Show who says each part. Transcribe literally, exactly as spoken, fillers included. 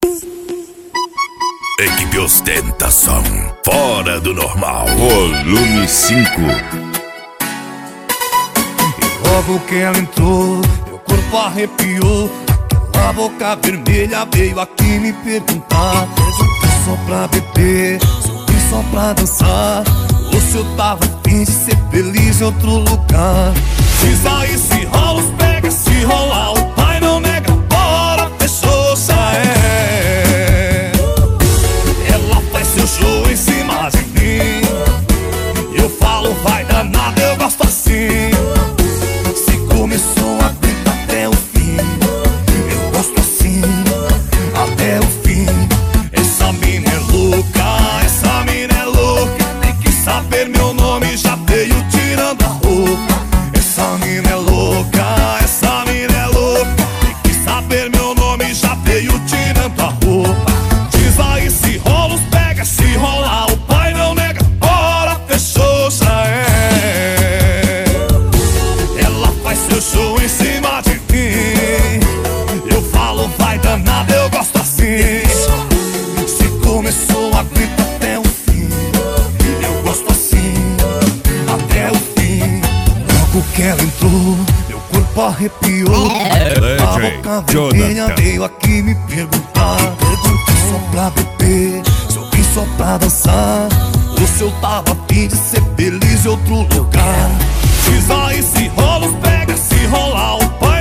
Speaker 1: Equipe Ostentação, fora do normal.
Speaker 2: Volume cinco.
Speaker 3: E logo que ela entrou, meu corpo arrepiou. Aquela boca vermelha veio aqui me perguntar se eu vim só pra beber, se eu vim só pra dançar, ou se eu tava a fim de ser feliz em outro lugar. Diz aí se rola os pega, se rolar o pai não nega, bora, fechou, já é. Ela faz seu show em cima de mim, eu falo vai danada, eu gosto assim. Se começou a grita até o fim, eu gosto assim, até o fim. Essa mina é louca, essa mina é louca, tem que saber meu nome, já veio tirando a roupa. Essa mina é louca, essa mina é louca, tem que saber meu nome, já veio tirando a roupa. Diz aí se rola os pega, se rolar o pai não nega, bora, fechou, já é. Ela faz seu show em cima de mim, eu falo vai danada, eu gosto assim. Se começou a grita até o fim, eu gosto assim, até o fim. Logo que ela entrou, meu corpo arrepiou. A boca vermelha veio aqui me perguntar, perguntei só pra beber, se eu vim só pra dançar, ou se eu tava a fim de ser feliz em outro lugar. Diz aí se rola os pega, se rolar o pai